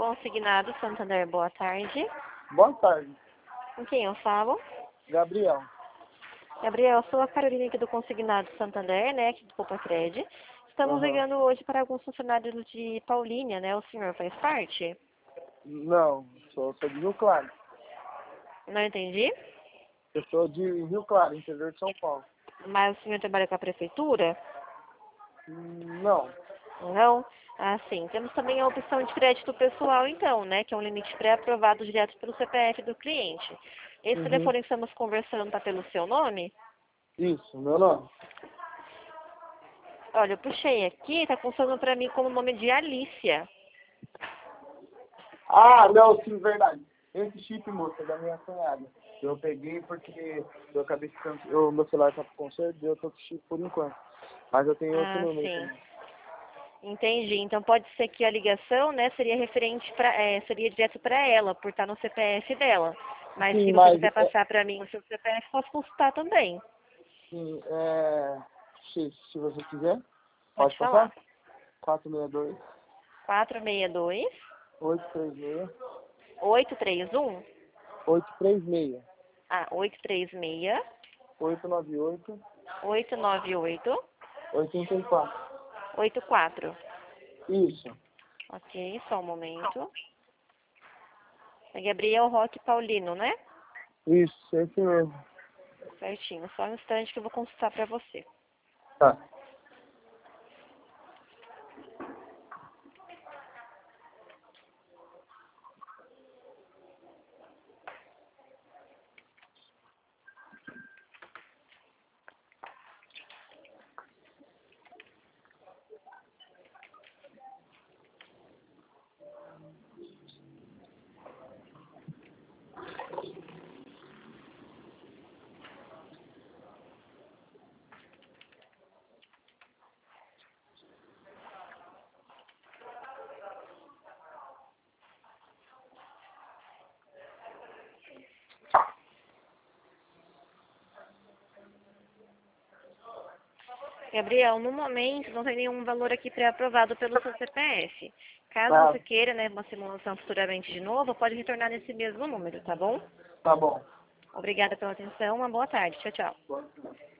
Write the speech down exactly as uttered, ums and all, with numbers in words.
Consignado Santander, boa tarde. Boa tarde, Com quem eu falo? Gabriel. Gabriel, sou a Carolina aqui do Consignado Santander, né, aqui do Poupa-Cred. Estamos Uhum. ligando hoje para alguns funcionários de Paulínia, né? O senhor faz parte? Não, sou, sou de Rio Claro. Não entendi. Eu sou de Rio Claro, interior de São Paulo. Mas o senhor trabalha com a prefeitura? Hum, Não. Não? Ah, sim. Temos também a opção de crédito pessoal, então, né? Que é um limite pré-aprovado direto pelo C P F do cliente. Esse Uhum. telefone que estamos conversando está pelo seu nome? Isso, meu nome. Olha, eu puxei aqui, está funcionando para mim como nome de Alicia. Ah, não, sim, verdade. Esse chip, moça, é da minha cunhada. Eu peguei porque eu acabei ficando. O meu celular tá pro conserto e eu tô com chip por enquanto. Mas eu tenho outro Ah, número sim. também. Entendi. Então pode ser que a ligação, né, seria referente para, é, seria direto para ela, por estar no C P F dela. Mas Sim, se você mas quiser é, passar para mim o seu C P F, posso consultar também. sim, é, se, se você quiser, Pode pode falar. passar? quatro seis dois, quatro seis dois, oito três seis, oito três um. oito três seis, Ah, oito três seis, oito nove oito, oito nove oito, oitenta e quatro. oito quatro. Isso, Ok, só um momento. É Gabriel Roque Paulino, né? isso, esse mesmo. Certinho. Só um instante que eu vou consultar para você. Tá. Gabriel, no momento não tem nenhum valor aqui pré-aprovado pelo seu C P F. Caso Tá, você queira, né, uma simulação futuramente de novo, pode retornar nesse mesmo número, tá bom? tá bom. Obrigada pela atenção, uma boa tarde. Tchau, tchau. Boa tarde.